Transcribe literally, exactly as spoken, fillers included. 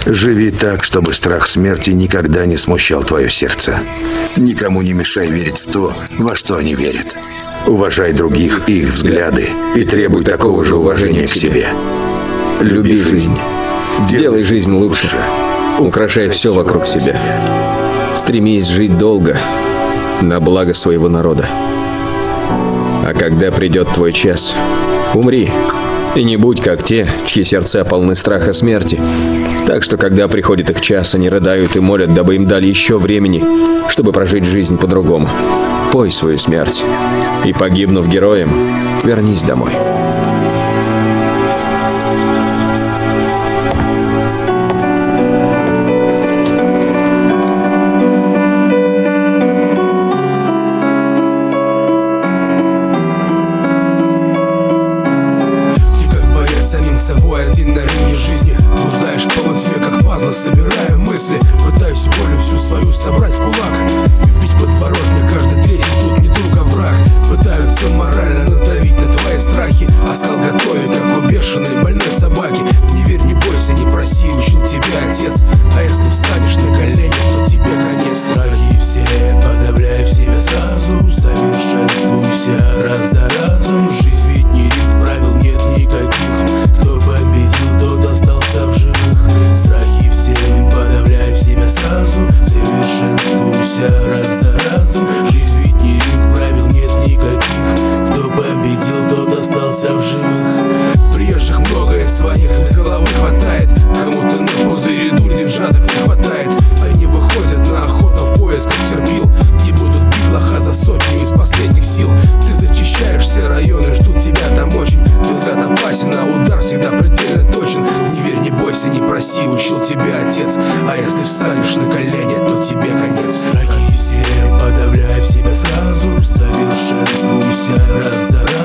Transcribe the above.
Живи так, чтобы страх смерти никогда не смущал твое сердце. Никому не мешай верить в то, во что они верят. Уважай других и их взгляды, и требуй такого же уважения к себе. Люби жизнь. Делай жизнь лучше. Украшай все вокруг себя. Стремись жить долго, на благо своего народа. А когда придет твой час, умри. И не будь как те, чьи сердца полны страха смерти. Так что, когда приходит их час, они рыдают и молят, дабы им дали еще времени, чтобы прожить жизнь по-другому. Пой свою смерть. И, погибнув героем, вернись домой. Собой один на линии жизни. Блуждаешь в полутьме, как пазлы, собирая мысли. Пытаюсь волю всю свою собрать в кулак. Ведь подворотня каждый третий тут не друг, а враг. Пытаются морально надавить на твои страхи. Оскал готовит, как у бешеной больной собаки. Не верь, не бойся, не проси, учил тебя отец. А если встанешь на колени, то тебе конец. Страхи все, подавляй в себе сразу. Совершенствуйся раз за разом. Жизнь ведь не ринг, правил нет никаких. Кто победил, тот остался в живых. Страхи все, подавляй в себя сразу. Совершенствуйся раз за разом. Жизнь ведь не ринг, правил нет никаких. Кто победил, тот остался в живых. Приезжих много и своих из головы хватает. Кому-то на пузыре дурь деньжаток не хватает. Они выходят на охоту в поисках терпил. И будут бить лоха за сотню из последних сил. Ты зачищаешь все районы, ждут тебя там очень. Твой взгляд опасен, а удар всегда предельно точен. Не верь, не бойся, не проси, учил тебя отец. А если встанешь на колени, то тебе конец. Страхи все, подавляй в себя сразу. Совершенствуйся раз за раз.